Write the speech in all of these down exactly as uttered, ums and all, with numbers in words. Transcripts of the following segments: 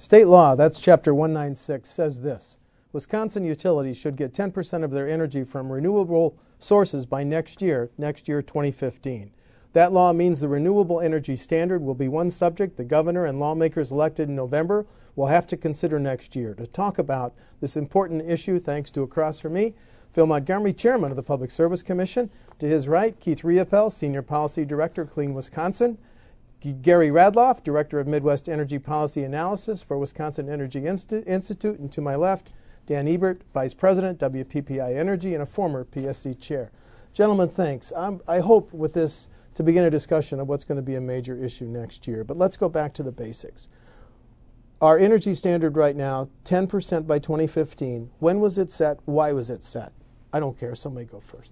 State law, that's Chapter one ninety-six, says this. Wisconsin utilities should get ten percent of their energy from renewable sources by next year, next year twenty fifteen. That law means the renewable energy standard will be one subject the governor and lawmakers elected in November will have to consider next year. To talk about this important issue, thanks to across from me, Phil Montgomery, Chairman of the Public Service Commission. To his right, Keith Riopel, Senior Policy Director, Clean Wisconsin. G- Gary Radloff, Director of Midwest Energy Policy Analysis for Wisconsin Energy Insti- Institute. And to my left, Dan Ebert, Vice President, W P P I Energy, and a former P S C Chair. Gentlemen, thanks. I'm, I hope with this to begin a discussion of what's going to be a major issue next year. But let's go back to the basics. Our energy standard right now, ten percent by twenty fifteen. When was it set? Why was it set? I don't care. Somebody go first.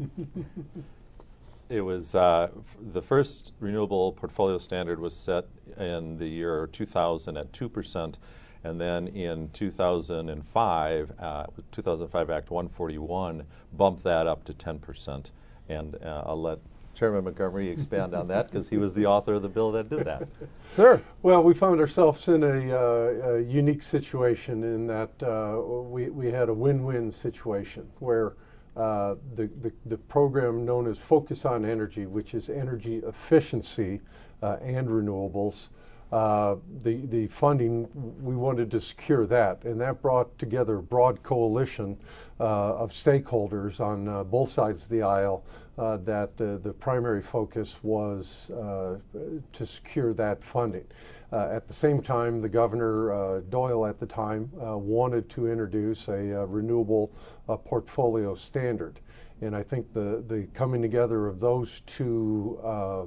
It was uh, f- the first renewable portfolio standard was set in the year two thousand at two percent, and then in two thousand five, uh, two thousand five Act one forty-one bumped that up to ten percent. And uh, I'll let Chairman Montgomery expand on that because he was the author of the bill that did that. Sir. Well, we found ourselves in a, uh, a unique situation in that uh, we, we had a win-win situation where uh, the, the, the program known as Focus on Energy, which is energy efficiency uh, and renewables, uh, the, the funding, we wanted to secure that, and that brought together a broad coalition uh, of stakeholders on uh, both sides of the aisle. Uh, that uh, the primary focus was uh, to secure that funding. Uh, at the same time, the Governor uh, Doyle at the time uh, wanted to introduce a uh, renewable uh, portfolio standard. And I think the, the coming together of those two uh,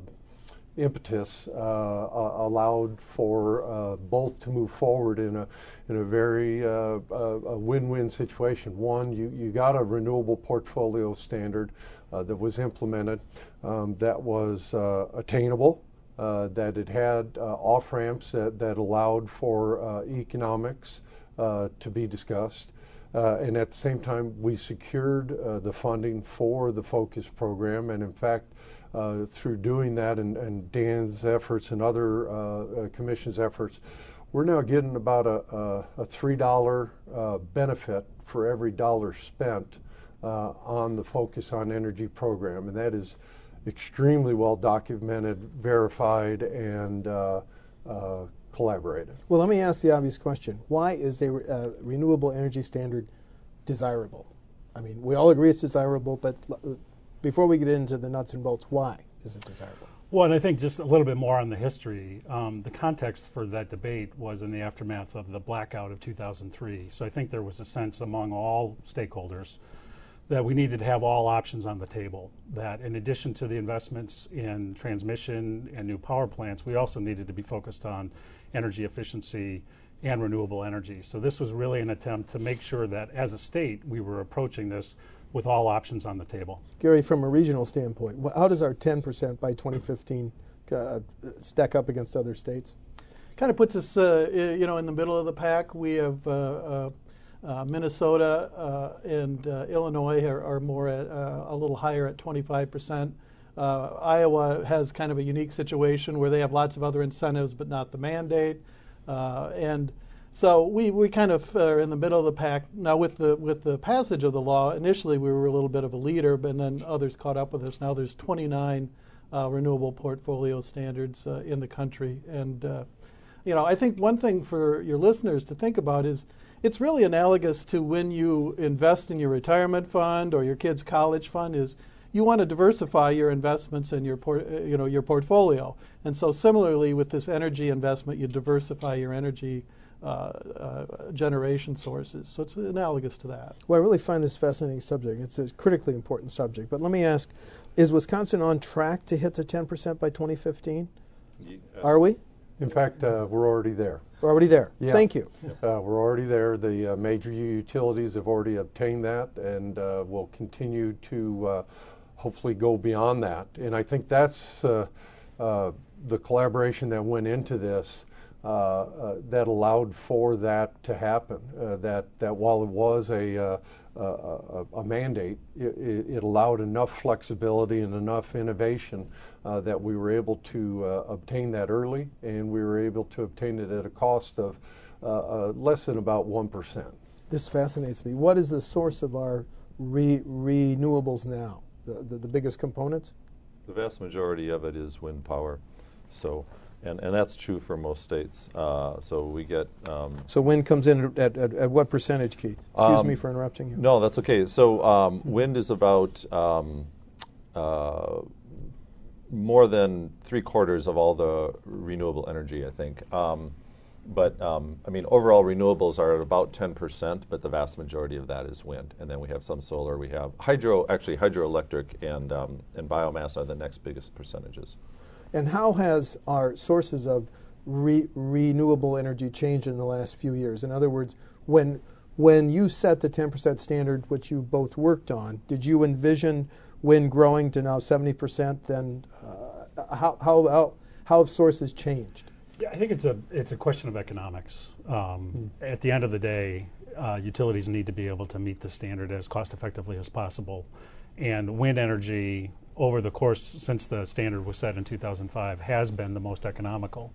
impetus uh, uh, allowed for uh, both to move forward in a in a very uh, uh, a win-win situation. One, you, you got a renewable portfolio standard uh, that was implemented um, that was uh, attainable, uh, that it had uh, off-ramps that, that allowed for uh, economics uh, to be discussed. Uh, and at the same time, we secured uh, the funding for the FOCUS program, and in fact, Uh, through doing that and, and Dan's efforts and other uh, uh, commission's efforts, we're now getting about a, a, a three dollar uh, benefit for every dollar spent uh, on the Focus on Energy program. And that is extremely well documented, verified, and uh, uh, collaborated. Well, let me ask the obvious question. Why is a re- uh, renewable energy standard desirable? I mean, we all agree it's desirable, but l- before we get into the nuts and bolts, why is it desirable? Well, and I think just a little bit more on the history. Um, the context for that debate was in the aftermath of the blackout of two thousand three. So I think there was a sense among all stakeholders that we needed to have all options on the table, that in addition to the investments in transmission and new power plants, we also needed to be focused on energy efficiency and renewable energy. So this was really an attempt to make sure that as a state we were approaching this with all options on the table. Gary, from a regional standpoint, wh- how does our ten percent by twenty fifteen uh, stack up against other states? Kind of puts us, uh, i- you know, in the middle of the pack. We have uh, uh, uh, Minnesota uh, and uh, Illinois are, are more at, uh, a little higher at twenty-five percent. Uh, Iowa has kind of a unique situation where they have lots of other incentives, but not the mandate. Uh, and So we, we kind of are in the middle of the pack. Now with the with the passage of the law, initially we were a little bit of a leader, but then others caught up with us. Now there's twenty-nine uh, renewable portfolio standards uh, in the country. And, uh, you know, I think one thing for your listeners to think about is it's really analogous to when you invest in your retirement fund or your kid's college fund is you want to diversify your investments in your por- you know, your portfolio. And so similarly with this energy investment, you diversify your energy Uh, uh, generation sources. So it's analogous to that. Well, I really find this fascinating subject. It's a critically important subject. But let me ask, is Wisconsin on track to hit the ten percent by twenty fifteen? You, uh, Are we? In fact, uh, we're already there. We're already there. Yeah. Thank you. Uh, we're already there. The uh, major utilities have already obtained that, and uh, will continue to uh, hopefully go beyond that. And I think that's uh, uh, the collaboration that went into this. uh, uh, that allowed for that to happen. Uh, that that while it was a uh, a, a, a mandate, it, it allowed enough flexibility and enough innovation uh, that we were able to uh, obtain that early, and we were able to obtain it at a cost of uh, uh, less than about one percent. This fascinates me. What is the source of our re renewables now? The, the, the biggest components? The vast majority of it is wind power. So, and, and that's true for most states. Uh, so we get... Um, so wind comes in at, at, at what percentage, Keith? Excuse um, me for interrupting you. No, that's okay. So um, wind is about um, uh, more than three quarters of all the renewable energy, I think. Um, but um, I mean, overall renewables are at about ten percent, but the vast majority of that is wind. And then we have some solar. We have hydro, actually hydroelectric and, um, and biomass are the next biggest percentages. And how has our sources of re renewable energy changed in the last few years? In other words, when when you set the ten percent standard, which you both worked on, did you envision wind growing to now seventy percent? Then uh, how, how, how, how have sources changed? Yeah, I think it's a it's a question of economics. Um, mm. At the end of the day, uh, utilities need to be able to meet the standard as cost effectively as possible, and wind energy over the course since the standard was set in two thousand five has been the most economical.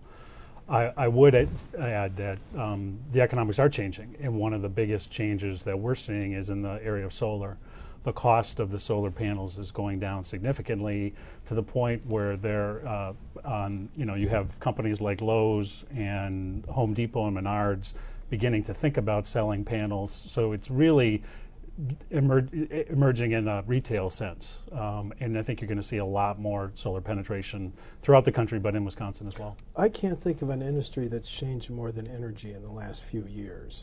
I, I would add, add that um, the economics are changing, and one of the biggest changes that we're seeing is in the area of solar. The cost of the solar panels is going down significantly to the point where they're uh, on, you know, you have companies like Lowe's and Home Depot and Menards beginning to think about selling panels. So it's really emer emerging in a retail sense. Um, and I think you're going to see a lot more solar penetration throughout the country, but in Wisconsin as well. I can't think of an industry that's changed more than energy in the last few years.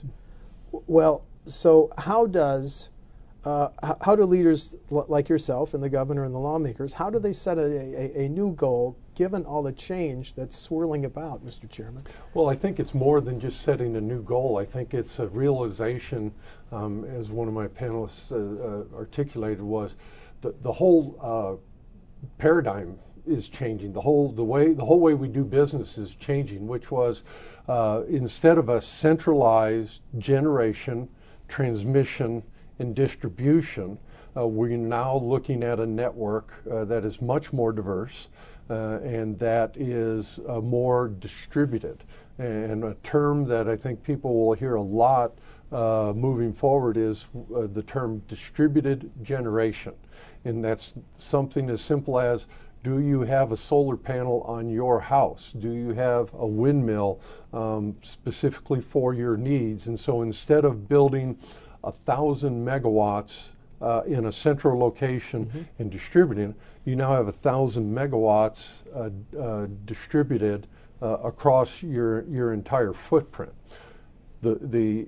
Well, so how does Uh, how do leaders l like yourself and the governor and the lawmakers, how do they set a, a, a new goal given all the change that's swirling about, Mister Chairman? Well, I think it's more than just setting a new goal. I think it's a realization, um, as one of my panelists uh, uh, articulated, was the, the whole uh, paradigm is changing. The whole the way the whole way we do business is changing, which was uh, instead of a centralized generation, transmission, and distribution, uh, we're now looking at a network uh, that is much more diverse uh, and that is uh, more distributed. And a term that I think people will hear a lot uh, moving forward is uh, the term distributed generation. And that's something as simple as, do you have a solar panel on your house? Do you have a windmill um, specifically for your needs? And so instead of building a thousand megawatts uh, in a central location mm-hmm. and distributing, you now have a thousand megawatts uh, uh, distributed uh, across your your entire footprint. The the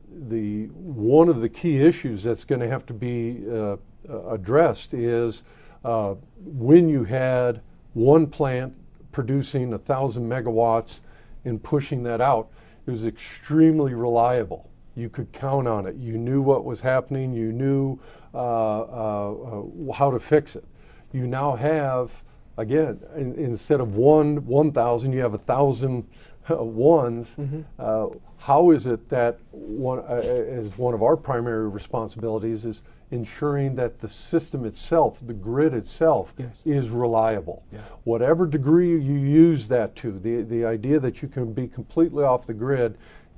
the one of the key issues that's going to have to be uh, addressed is uh, when you had one plant producing a thousand megawatts and pushing that out, it was extremely reliable. You could count on it. You knew what was happening. You knew uh, uh, uh, how to fix it. You now have, again, in, instead of one one thousand, you have a thousand uh, ones. Mm-hmm. uh, how is it that one, uh, as one of our primary responsibilities is ensuring that the system itself, the grid itself, yes. is reliable. Yeah. Whatever degree you use that to, the the idea that you can be completely off the grid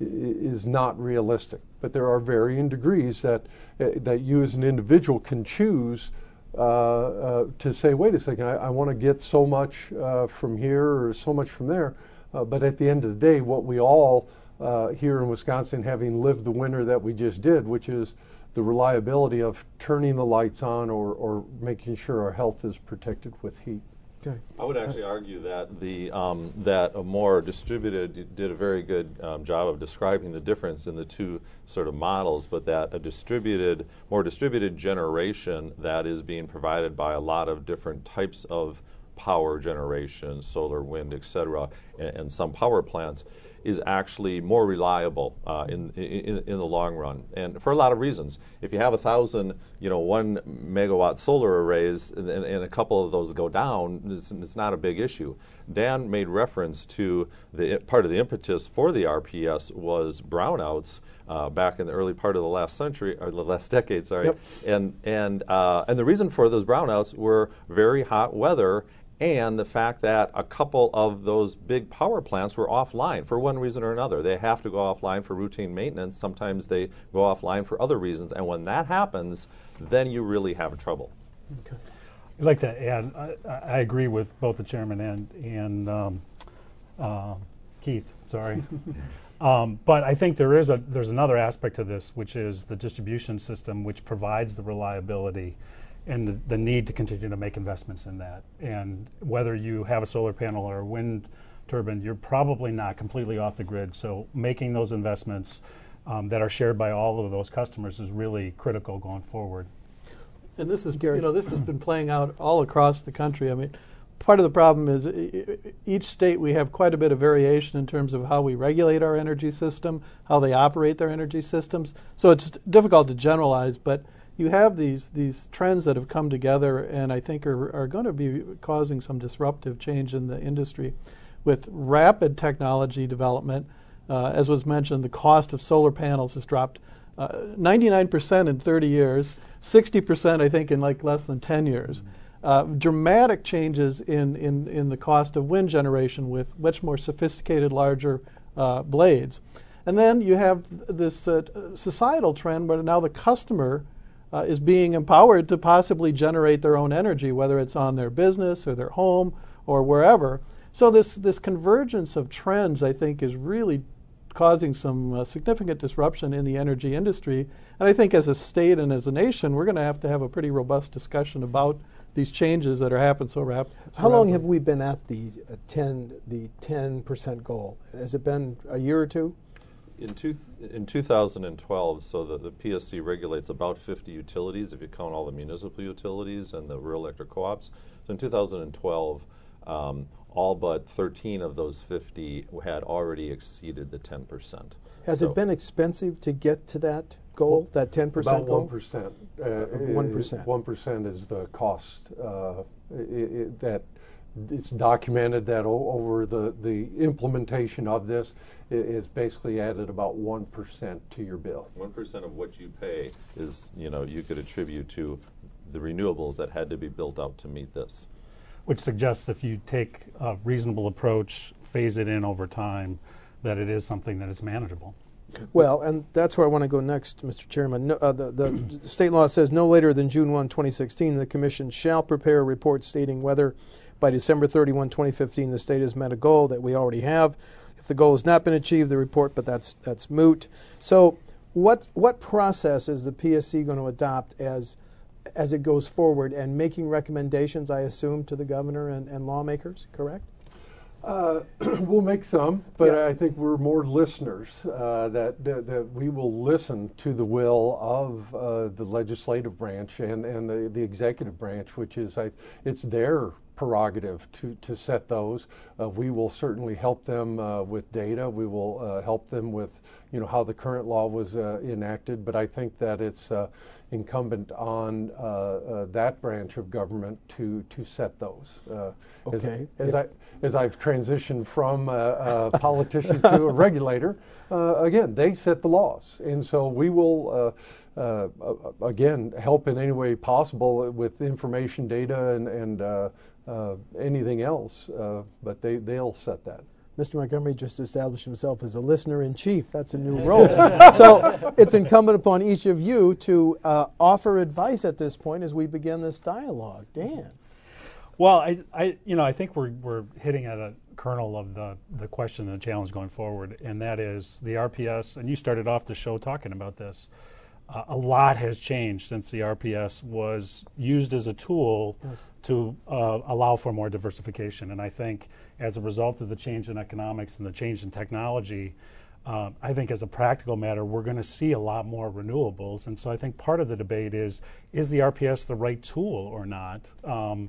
is not realistic, but there are varying degrees that uh, that you as an individual can choose uh, uh, to say, wait a second, I, I want to get so much uh, from here or so much from there, uh, but at the end of the day, what we all uh, here in Wisconsin, having lived the winter that we just did, which is the reliability of turning the lights on or, or making sure our health is protected with heat. Okay. I would actually argue that the um, that a more distributed did a very good um, job of describing the difference in the two sort of models, but that a distributed, more distributed generation that is being provided by a lot of different types of power generation, solar, wind, et cetera, and, and some power plants, is actually more reliable uh, in, in in the long run, and for a lot of reasons. If you have a thousand, you know, one megawatt solar arrays, and, and a couple of those go down, it's, it's not a big issue. Dan made reference to the part of the impetus for the R P S was brownouts uh, back in the early part of the last century, or the last decade, sorry. Yep. And and uh, and the reason for those brownouts were very hot weather, and the fact that a couple of those big power plants were offline for one reason or another. They have to go offline for routine maintenance. Sometimes they go offline for other reasons. And when that happens, then you really have trouble. Okay. I'd like to add, I, I agree with both the chairman and, and um, uh, Keith, sorry. um, but I think there is a, there's another aspect to this, which is the distribution system, which provides the reliability and the, the need to continue to make investments in that. And whether you have a solar panel or a wind turbine, you're probably not completely off the grid. So making those investments um, that are shared by all of those customers is really critical going forward. And this is, Gary. you know, this has been playing out all across the country. I mean, part of the problem is e- e- each state we have quite a bit of variation in terms of how we regulate our energy system, how they operate their energy systems. So it's difficult to generalize, but you have these these trends that have come together and I think are, are going to be causing some disruptive change in the industry. With rapid technology development, uh, as was mentioned, the cost of solar panels has dropped uh, ninety-nine percent in thirty years, sixty percent I think in like less than ten years. Mm-hmm. Uh, dramatic changes in, in, in the cost of wind generation with much more sophisticated, larger uh, blades. And then you have th- this uh, societal trend where now the customer Uh, is being empowered to possibly generate their own energy, whether it's on their business or their home or wherever. So this this convergence of trends, I think, is really causing some uh, significant disruption in the energy industry. And I think as a state and as a nation, we're going to have to have a pretty robust discussion about these changes that are happening so rapidly. So How long rapidly. have we been at the uh, ten the ten percent goal? Has it been a year or two? In, two, in two thousand twelve, so the, the P S C regulates about fifty utilities, if you count all the municipal utilities and the rural electric co-ops. So in two thousand twelve, um, all but thirteen of those fifty had already exceeded the ten percent. Has so it been expensive to get to that goal, that ten percent About goal? one percent. Uh, one percent. One percent is the cost uh, it, it, that it's documented that o- over the, the implementation of this it is basically added about one percent to your bill. one percent of what you pay is, you know, you could attribute to the renewables that had to be built out to meet this. Which suggests if you take a reasonable approach, phase it in over time, that it is something that is manageable. Well, and that's where I want to go next, Mister Chairman. No, uh, the, the state law says no later than June first, twenty sixteen, the Commission shall prepare a report stating whether by December thirty-first, twenty fifteen, the state has met a goal that we already have. If the goal has not been achieved, the report, but that's that's moot. So what what process is the P S C going to adopt as as it goes forward and making recommendations, I assume, to the governor and, and lawmakers, correct? Uh, we'll make some, but Yeah. I think we're more listeners, uh, that, that that we will listen to the will of uh, the legislative branch and, and the, the executive branch, which is, I, it's their prerogative to, to set those. Uh, we will certainly help them uh, with data. We will uh, help them with, you know, how the current law was uh, enacted, but I think that it's uh, incumbent on uh, uh, that branch of government to to set those. Uh, Okay. As, as Yeah. I as I've transitioned from a, a politician to a regulator, uh, again they set the laws, and so we will uh, uh, uh, again help in any way possible with information, data, and and uh, uh, anything else. Uh, but they they'll set that. Mister Montgomery just established himself as a listener in chief. That's a new role. So it's incumbent upon each of you to uh, offer advice at this point as we begin this dialogue. Dan. Well, I, I, you know, I think we're we're hitting at a kernel of the the question and the challenge going forward, and that is the R P S. And you started off the show talking about this. Uh, a lot has changed since the R P S was used as a tool Yes. to uh, allow for more diversification. And I think as a result of the change in economics and the change in technology, uh, I think as a practical matter, we're going to see a lot more renewables. And so I think part of the debate is, is the R P S the right tool or not? Um,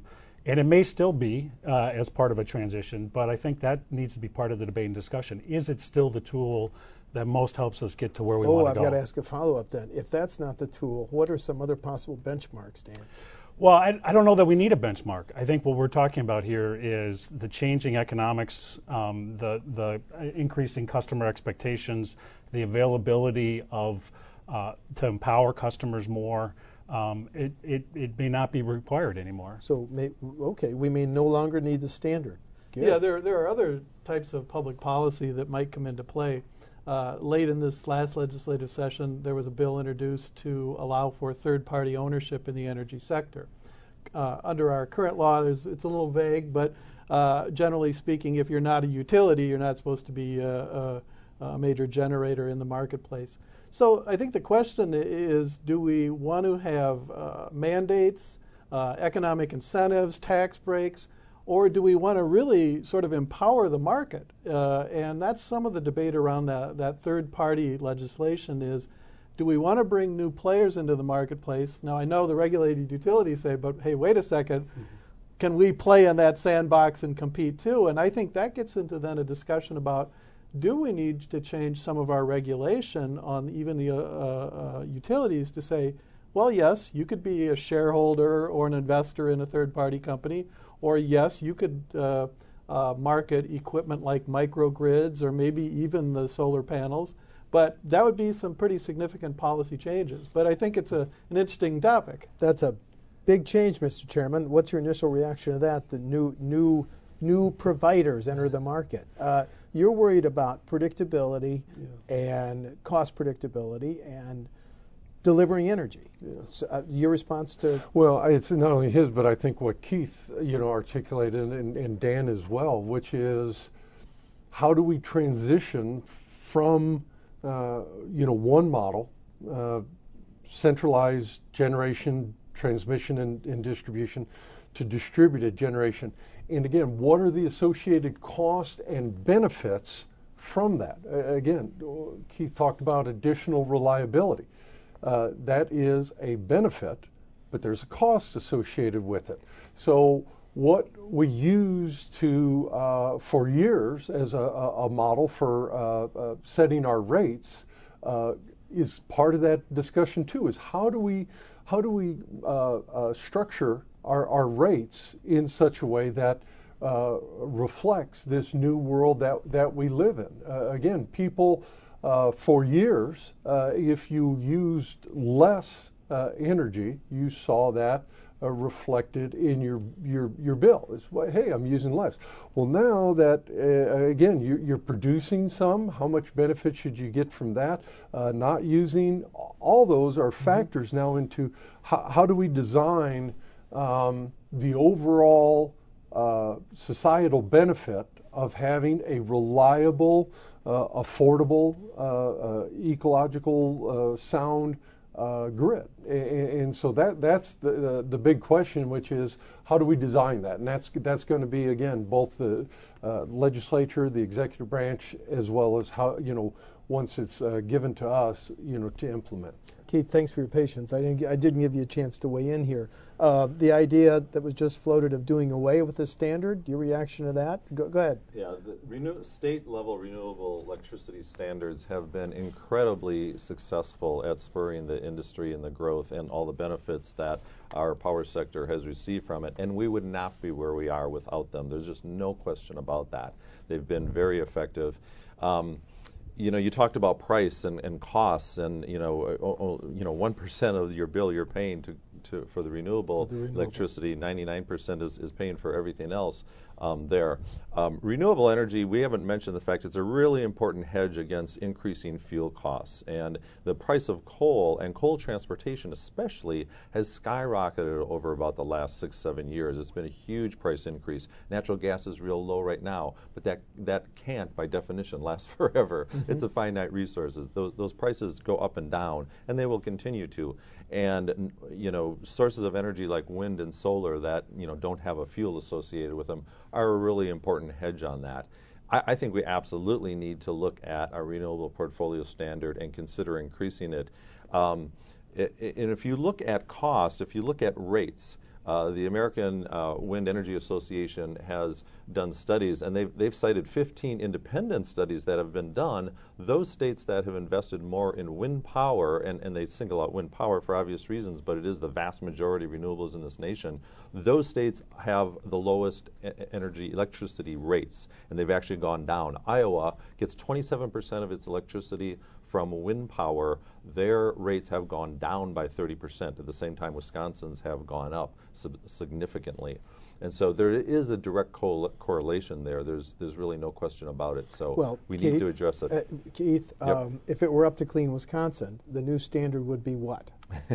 And it may still be uh, as part of a transition, but I think that needs to be part of the debate and discussion. Is it still the tool that most helps us get to where we oh, want to I've go? got to ask a follow-up then. If that's not the tool, what are some other possible benchmarks, Dan? Well, I, I don't know that we need a benchmark. I think what we're talking about here is the changing economics, um, the, the increasing customer expectations, the availability of uh, to empower customers more. Um, it, it, it may not be required anymore. So, may, okay, we may no longer need the standard. Good. Yeah, there, there are other types of public policy that might come into play. Uh, late in this last legislative session, there was a bill introduced to allow for third-party ownership in the energy sector. Uh, under our current law, there's, it's a little vague, but uh, generally speaking, if you're not a utility, you're not supposed to be a, a, a major generator in the marketplace. So I think the question is, do we want to have uh, mandates, uh, economic incentives, tax breaks, or do we want to really sort of empower the market? Uh, and that's some of the debate around that, that third-party legislation is, do we want to bring new players into the marketplace? Now, I know the regulated utilities say, but hey, wait a second, mm-hmm. can we play in that sandbox and compete too? And I think that gets into then a discussion about, do we need to change some of our regulation on even the uh, uh, utilities to say, well, yes, you could be a shareholder or an investor in a third-party company, or yes, you could uh, uh, market equipment like microgrids or maybe even the solar panels, but that would be some pretty significant policy changes. But I think it's a, an interesting topic. That's a big change, Mister Chairman. What's your initial reaction to that? The new, new, new providers enter the market. Uh, you're worried about predictability yeah. and cost predictability and delivering energy. Yeah. So, uh, your response to? Well, it's not only his, but I think what Keith, you know, articulated and, and Dan as well, which is how do we transition from, uh, you know, one model, uh, centralized generation, transmission, and, and distribution, to distributed generation. And again, what are the associated costs and benefits from that? Uh, again, Keith talked about additional reliability. Uh, that is a benefit, but there's a cost associated with it. So what we used to, uh, for years as a, a model for uh, uh, setting our rates uh, is part of that discussion too, is how do we, how do we uh, uh, structure our, our rates in such a way that uh, reflects this new world that, that we live in. Uh, again, people uh, for years, uh, if you used less uh, energy, you saw that uh, reflected in your, your, your bill. It's, well, hey, I'm using less. Well, now that, uh, again, you're, you're producing some, how much benefit should you get from that? Uh, not using, all those are factors mm-hmm. now into how, how do we design um, the overall uh, societal benefit of having a reliable, uh, affordable, uh, uh, ecological, uh, sound uh, grid. And, and so that that's the, the the big question, which is how do we design that? And that's that's going to be, again, both the uh, legislature, the executive branch, as well as how, you know, once it's uh, given to us, you know, to implement. Keith, thanks for your patience. I didn't, I didn't give you a chance to weigh in here. Uh, the idea that was just floated of doing away with the standard, your reaction to that? Go, go ahead. Yeah, the renew state-level renewable electricity standards have been incredibly successful at spurring the industry and the growth and all the benefits that our power sector has received from it, and we would not be where we are without them. There's just no question about that. They've been very effective. Um, You know, you talked about price and, and costs, and you know, uh, you know, one percent of your bill you're paying to, to for the renewable, the renewable. electricity. Ninety-nine percent is, is paying for everything else um, there. Um, renewable energy, we haven't mentioned the fact it's a really important hedge against increasing fuel costs, and the price of coal and coal transportation, especially, has skyrocketed over about the last six, seven years. It's been a huge price increase. Natural gas is real low right now, but that that can't, by definition, last forever. Mm-hmm. It's a finite resource. Those those prices go up and down, and they will continue to. And you know, sources of energy like wind and solar that you know don't have a fuel associated with them are a really important hedge on that. I, I think we absolutely need to look at our renewable portfolio standard and consider increasing it. Um, it, it and if you look at cost, if you look at rates, Uh, the American uh, Wind Energy Association has done studies, and they've, they've cited fifteen independent studies that have been done. Those states that have invested more in wind power, and, and they single out wind power for obvious reasons, but it is the vast majority of renewables in this nation, those states have the lowest e energy electricity rates, and they've actually gone down. Iowa gets twenty-seven percent of its electricity from wind power. Their rates have gone down by thirty percent. At the same time, Wisconsin's have gone up significantly. And so there is a direct co correlation there. There's there's really no question about it. So well, we Keith, need to address it. Uh, Keith, Yep. um, if it were up to Clean Wisconsin, the new standard would be what?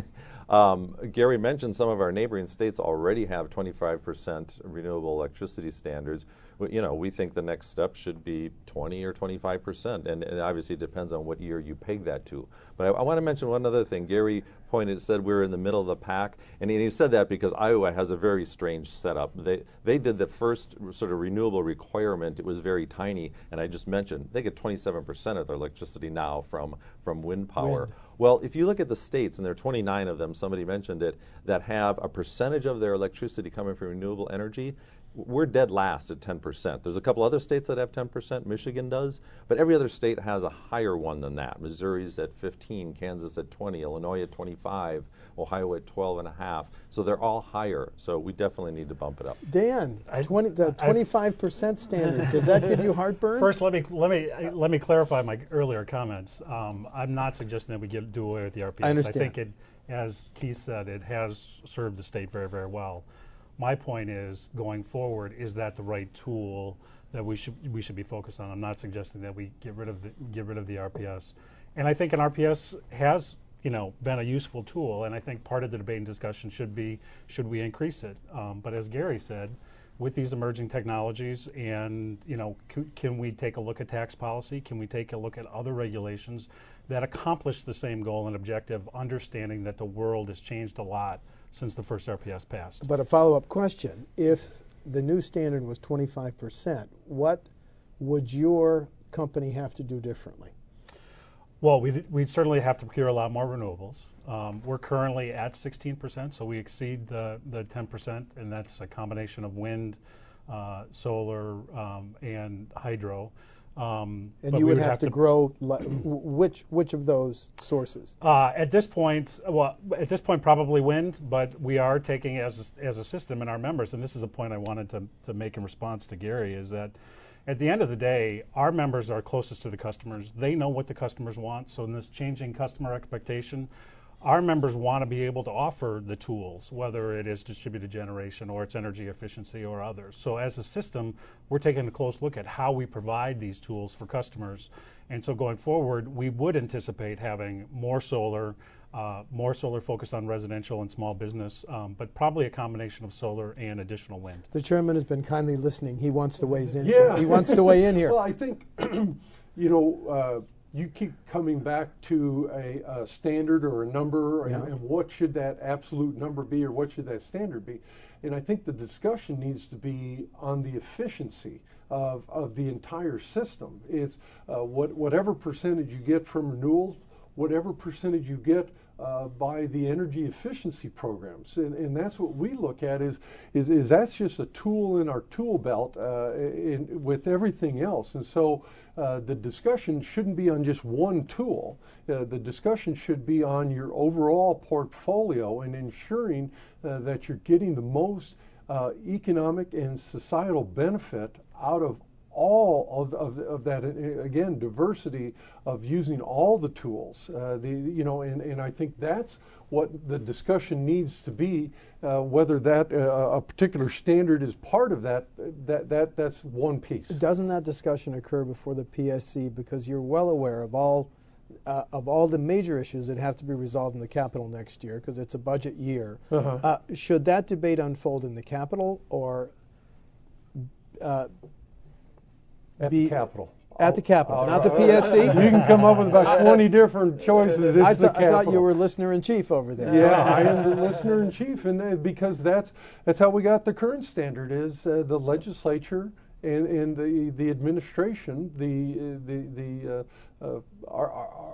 um, Gary mentioned some of our neighboring states already have twenty-five percent renewable electricity standards. We, you know, we think the next step should be twenty or twenty-five percent, and, and obviously it depends on what year you peg that to. But I, I want to mention one other thing. Gary pointed, said we're in the middle of the pack, and he, he said that because Iowa has a very strange setup. They they did the first sort of renewable requirement. It was very tiny, and I just mentioned they get twenty-seven percent of their electricity now from from wind power. Wind. Well, if you look at the states, and there are twenty-nine of them, somebody mentioned it, that have a percentage of their electricity coming from renewable energy, we're dead last at ten percent. There's a couple other states that have ten percent, Michigan does, but every other state has a higher one than that. Missouri's at fifteen, Kansas at twenty, Illinois at twenty-five, Ohio at twelve and a half. So they're all higher, so we definitely need to bump it up. Dan, I- twenty, the twenty-five percent standard, does that give you heartburn? First, let me let me let me clarify my earlier comments. Um, I'm not suggesting that we get, do away with the R P S. I understand. think it, as Keith said, it has served the state very, very well. My point is, going forward, is that the right tool that we should we should be focused on? I'm not suggesting that we get rid of the get rid of the R P S, and I think an R P S has, you know, been a useful tool, and I think part of the debate and discussion should be, should we increase it? Um, but as Gary said, with these emerging technologies, and you know, c can we take a look at tax policy? Can we take a look at other regulations that accomplish the same goal and objective, understanding that the world has changed a lot since the first R P S passed? But a follow-up question, if the new standard was twenty-five percent, what would your company have to do differently? Well, we'd, we'd certainly have to procure a lot more renewables. Um, we're currently at sixteen percent, so we exceed the, the ten percent, and that's a combination of wind, uh, solar, um, and hydro. Um, And but you we would have, to, grow li which which of those sources? Uh, at this point, well, at this point, probably wind, but we are taking as a, as a system in our members, and this is a point I wanted to, to make in response to Gary, is that at the end of the day, our members are closest to the customers. They know what the customers want, so in this changing customer expectation, our members want to be able to offer the tools, whether it is distributed generation or it's energy efficiency or others. So as a system, we're taking a close look at how we provide these tools for customers. And so going forward, we would anticipate having more solar, uh, more solar focused on residential and small business, um, but probably a combination of solar and additional wind. The chairman has been kindly listening. He wants to weigh in. Yeah. He wants to weigh in here. Well, I think, you know, uh, you keep coming back to a, a standard or a number, Yeah. and, and what should that absolute number be, or what should that standard be? And I think the discussion needs to be on the efficiency of, of the entire system. It's uh, what, whatever percentage you get from renewals, whatever percentage you get uh, by the energy efficiency programs, and, and that's what we look at is, is is that's just a tool in our tool belt uh, in, with everything else. And so uh, the discussion shouldn't be on just one tool. Uh, the discussion should be on your overall portfolio and ensuring uh, that you're getting the most uh, economic and societal benefit out of all of, of, of that, again, diversity of using all the tools, uh, the you know, and, and I think that's what the discussion needs to be. Uh, whether that uh, a particular standard is part of that, that that that's one piece. Doesn't that discussion occur before the P S C, because you're well aware of all uh, of all the major issues that have to be resolved in the Capitol next year, because it's a budget year? Uh-huh. Uh, should that debate unfold in the Capitol or uh, At be the Capitol. At the Capitol, All not the right. P S C. You can come up with about twenty different choices. It's I, the th I thought Capitol. you were listener in chief over there. Yeah, I am the listener in chief, and uh, because that's that's how we got the current standard is uh, the legislature and, and the the administration, the uh, the the uh, uh, our, our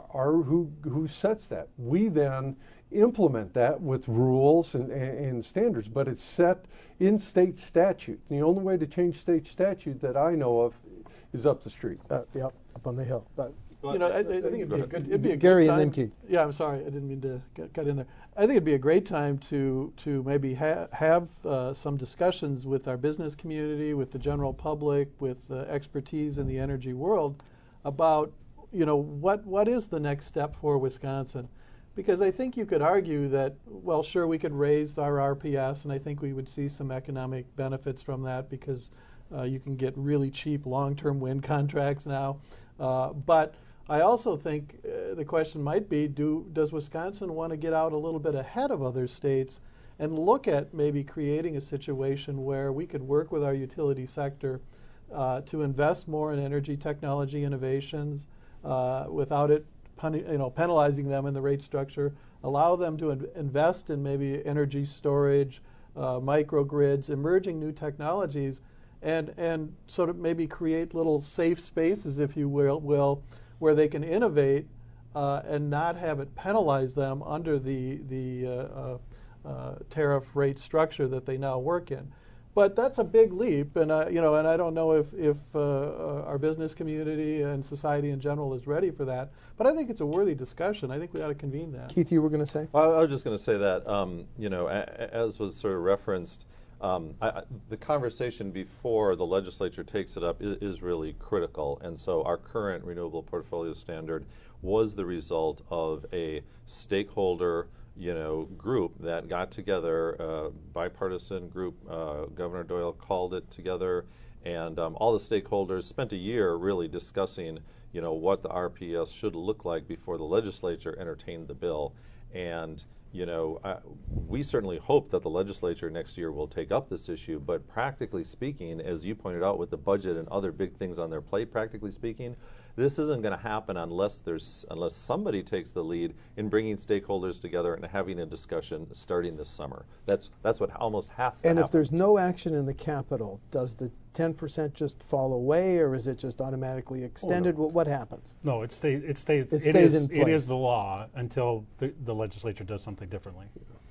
are who, who sets that. We then implement that with rules and, and, and standards, but it's set in state statute. The only way to change state statute that I know of is up the street. Uh, yep, up on the hill. But You know, I, I think it'd be a good, it'd be a Gary good and time. then Keith. Yeah, I'm sorry, I didn't mean to get, cut in there. I think it'd be a great time to to maybe ha have uh, some discussions with our business community, with the general public, with uh, expertise in the energy world, about you know what what is the next step for Wisconsin, because I think you could argue that well, sure, we could raise our R P S, and I think we would see some economic benefits from that because uh, you can get really cheap long-term wind contracts now, uh, but I also think uh, the question might be, do, does Wisconsin want to get out a little bit ahead of other states and look at maybe creating a situation where we could work with our utility sector uh, to invest more in energy technology innovations uh, without it you know, penalizing them in the rate structure, allow them to in invest in maybe energy storage, uh, microgrids, emerging new technologies, and, and sort of maybe create little safe spaces, if you will, will where they can innovate uh, and not have it penalize them under the, the uh, uh, uh, tariff rate structure that they now work in. But that's a big leap, and uh, you know, and I don't know if, if uh, uh, our business community and society in general is ready for that. But I think it's a worthy discussion. I think we ought to convene that. Keith, you were going to say? I, I was just going to say that, um, you know, a, a, as was sort of referenced, Um, I, I, the conversation before the legislature takes it up is, is really critical, and so our current renewable portfolio standard was the result of a stakeholder, you know, group that got together, uh, bipartisan group. Uh, Governor Doyle called it together, and um, all the stakeholders spent a year really discussing, you know, what the R P S should look like before the legislature entertained the bill, and you know, uh, we certainly hope that the legislature next year will take up this issue, but practically speaking, as you pointed out with the budget and other big things on their plate, practically speaking, this isn't going to happen unless there's unless somebody takes the lead in bringing stakeholders together and having a discussion starting this summer. That's that's what almost has to and happen. if there's no action in the Capitol, does the ten percent just fall away, or is it just automatically extended? Oh, no. what, what happens? No, it stays. It stays. It it stays is, in It place. is the law until the, the legislature does something differently.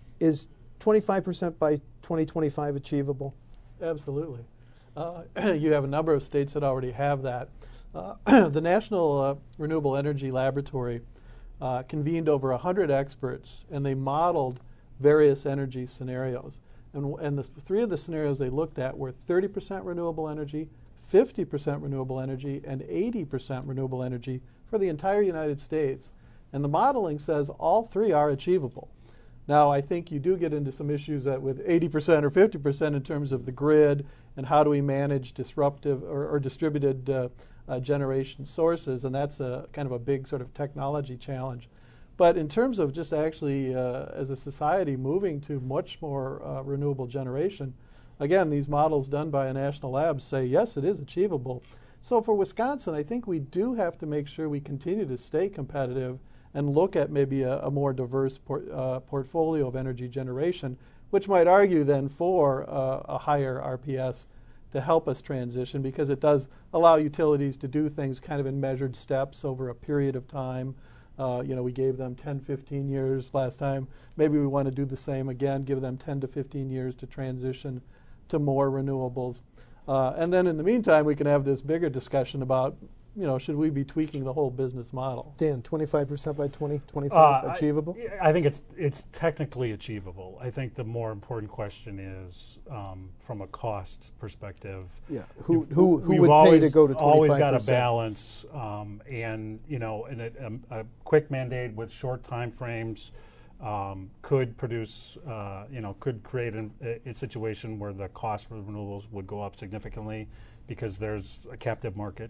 Is twenty-five percent by twenty twenty-five achievable? Absolutely. Uh, you have a number of states that already have that. Uh, the National uh, Renewable Energy Laboratory uh, convened over one hundred experts, and they modeled various energy scenarios. And, and the three of the scenarios they looked at were thirty percent renewable energy, fifty percent renewable energy, and eighty percent renewable energy for the entire United States. And the modeling says all three are achievable. Now, I think you do get into some issues that with eighty percent or fifty percent in terms of the grid and how do we manage disruptive or, or distributed uh, uh, generation sources, and that's a kind of a big sort of technology challenge. But in terms of just actually, uh, as a society, moving to much more uh, renewable generation, again, these models done by a national lab say, yes, it is achievable. So for Wisconsin, I think we do have to make sure we continue to stay competitive and look at maybe a, a more diverse por uh, portfolio of energy generation, which might argue then for uh, a higher R P S to help us transition, because it does allow utilities to do things kind of in measured steps over a period of time. Uh, you know, we gave them ten, fifteen years last time. Maybe we want to do the same again, give them ten to fifteen years to transition to more renewables. Uh, and then in the meantime, we can have this bigger discussion about, you know, should we be tweaking the whole business model? Dan, twenty-five percent by twenty twenty-five, Uh, achievable? I, I think it's it's technically achievable. I think the more important question is um, from a cost perspective. Yeah, who, You've- who, who we've would always, pay to go to twenty-five percent? Always got to balance, um, and you know, and a, a, a quick mandate with short time frames um, could produce, uh, you know, could create an, a, a situation where the cost for renewables would go up significantly because there's a captive market.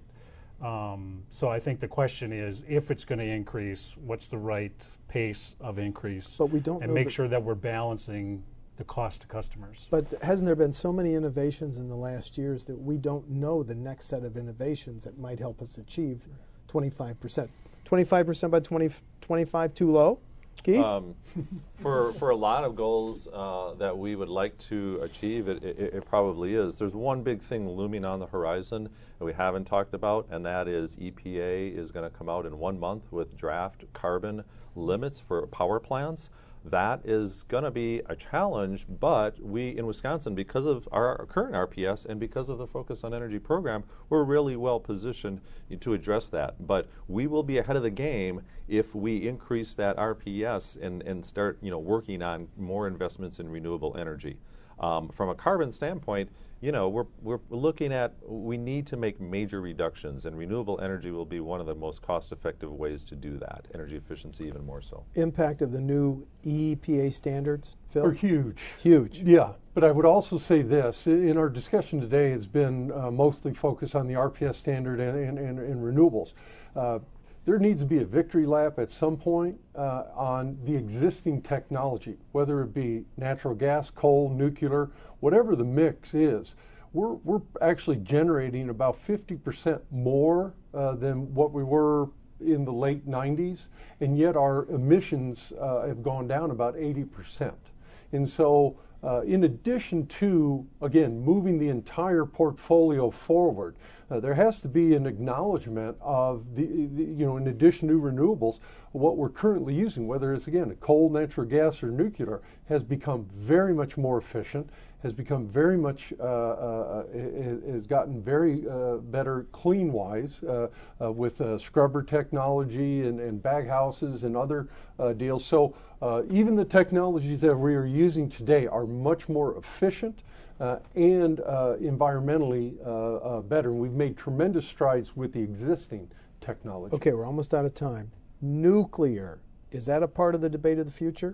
Um, so I think the question is, if it's going to increase, what's the right pace of increase? But we don't and know make that- sure that we're balancing the cost to customers. But hasn't there been so many innovations in the last years that we don't know the next set of innovations that might help us achieve twenty-five percent? twenty-five percent by twenty twenty-five too low? Keith? Um, for for a lot of goals uh, that we would like to achieve, it, it, it probably is. There's one big thing looming on the horizon that we haven't talked about, and that is E P A is going to come out in one month with draft carbon limits for power plants. That is going to be a challenge, but we in Wisconsin, because of our current R P S and because of the Focus on Energy program, we're really well positioned to address that. But we will be ahead of the game if we increase that R P S and, and start you know, working on more investments in renewable energy. Um, from a carbon standpoint, you know, we're, we're looking at, we need to make major reductions, and renewable energy will be one of the most cost-effective ways to do that, energy efficiency even more so. Impact of the new E P A standards, Phil? Are huge. Huge. Yeah, but I would also say this, in our discussion today has been uh, mostly focused on the R P S standard and, and, and, and renewables. Uh, There needs to be a victory lap at some point uh, on the existing technology, whether it be natural gas, coal, nuclear, whatever the mix is. We're, we're actually generating about fifty percent more uh, than what we were in the late nineties, and yet our emissions uh, have gone down about eighty percent. And so uh, in addition to, again, moving the entire portfolio forward, Uh, there has to be an acknowledgement of the, the, you know, in addition to renewables, what we're currently using, whether it's, again, coal, natural gas, or nuclear, has become very much more efficient, has become very much, uh, uh, has gotten very uh, better clean-wise uh, uh, with uh, scrubber technology and, and baghouses and other uh, deals. So uh, even the technologies that we are using today are much more efficient Uh, and uh, environmentally uh, uh, better. And we've made tremendous strides with the existing technology. Okay, we're almost out of time. Nuclear, is that a part of the debate of the future?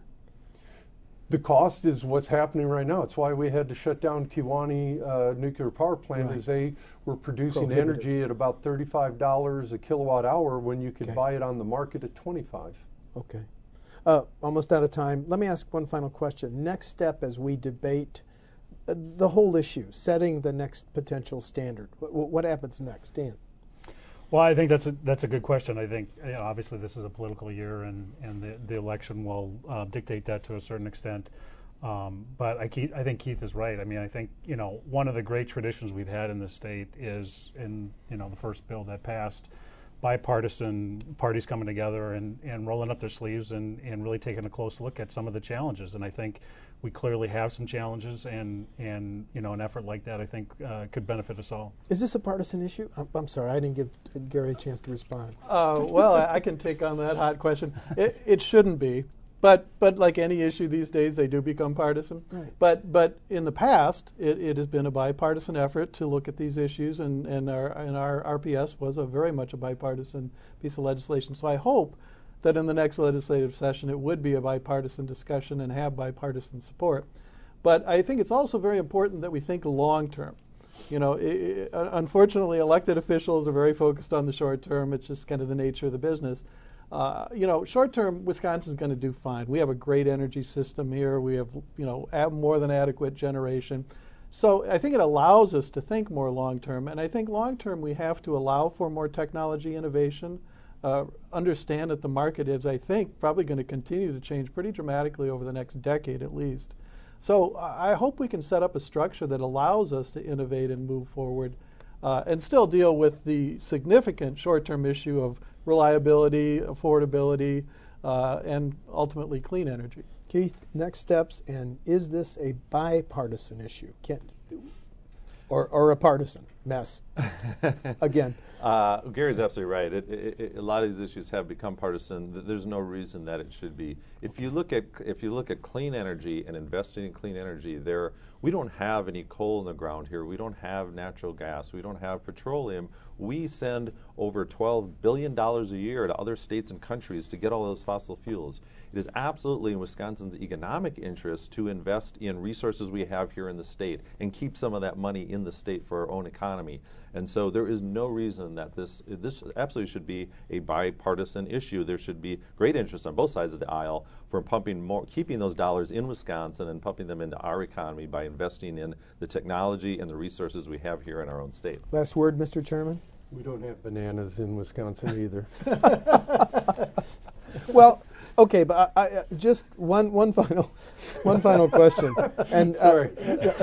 The cost is what's happening right now. It's why we had to shut down Kewaunee uh, nuclear power plant, Right. as they were producing Prohibited. energy at about thirty-five dollars a kilowatt hour when you could Okay. buy it on the market at twenty-five. Okay. Uh, almost out of time. Let me ask one final question. Next step as we debate uh, the whole issue, setting the next potential standard. What, what happens next, Dan? Well, I think that's a that's a good question. I think you know, obviously this is a political year, and and the, the election will uh, dictate that to a certain extent. Um, but I, Keith, I think Keith is right. I mean, I think you know one of the great traditions we've had in this state is in you know the first bill that passed, bipartisan parties coming together and, and rolling up their sleeves and, and really taking a close look at some of the challenges. And I think we clearly have some challenges, and, and you know, an effort like that I think uh, could benefit us all. Is this a partisan issue? I'm, I'm sorry, I didn't give Gary a chance to respond. Uh, well, I, I can take on that hot question. It, it shouldn't be, but but like any issue these days, they do become partisan. Right. But but in the past, it, it has been a bipartisan effort to look at these issues, and and our and our R P S was a very much a bipartisan piece of legislation. So I hope that in the next legislative session it would be a bipartisan discussion and have bipartisan support. But I think it's also very important that we think long term. You know, I, I, unfortunately, elected officials are very focused on the short term. It's just kind of the nature of the business. Uh, you know, short term, Wisconsin's going to do fine. We have a great energy system here. We have, you know, more than adequate generation. So I think it allows us to think more long term. And I think long term we have to allow for more technology innovation. Uh, understand that the market is, I think, probably going to continue to change pretty dramatically over the next decade at least. So I hope we can set up a structure that allows us to innovate and move forward uh, and still deal with the significant short-term issue of reliability, affordability, uh, and ultimately clean energy. Keith, next steps, and is this a bipartisan issue? Can't, or, or a partisan mess? Again. Uh, Gary's absolutely right. It, it, it, a lot of these issues have become partisan. There's no reason that it should be. If you look at if you look at clean energy and investing in clean energy, there we don't have any coal in the ground here. We don't have natural gas. We don't have petroleum. We send over twelve billion dollars a year to other states and countries to get all those fossil fuels. It is absolutely in Wisconsin's economic interest to invest in resources we have here in the state and keep some of that money in the state for our own economy. And so there is no reason that this this absolutely should be a bipartisan issue. There should be great interest on both sides of the aisle for pumping more, keeping those dollars in Wisconsin and pumping them into our economy by investing in the technology and the resources we have here in our own state. Last word, Mister Chairman? We don't have bananas in Wisconsin either. Well, Okay, but I, I, just one one final one final question. And uh, Sorry.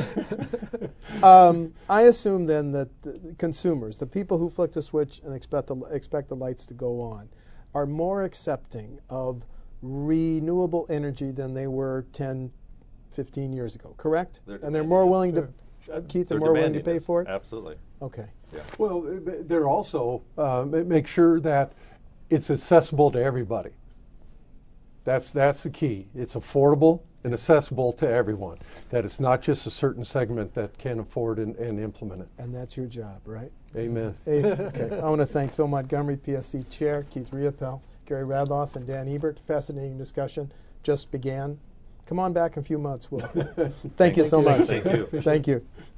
um, I assume then that the the consumers, the people who flick the switch and expect the expect the lights to go on, are more accepting of renewable energy than they were ten, fifteen years ago. Correct? They're and they're demanding more it. willing to, uh, Keith, they're, more willing to demanding pay for it. Absolutely. Okay. Yeah. Well, uh, they're also uh, ma- make sure that it's accessible to everybody. That's that's the key. It's affordable and accessible to everyone. That it's not just a certain segment that can afford and, and implement it. And that's your job, right? Amen. Hey, okay. I want to thank Phil Montgomery, P S C Chair, Keith Riopel, Gary Radloff, and Dan Ebert. Fascinating discussion. Just began. Come on back in a few months, Will. Thank you so much. Thank you. Thank you.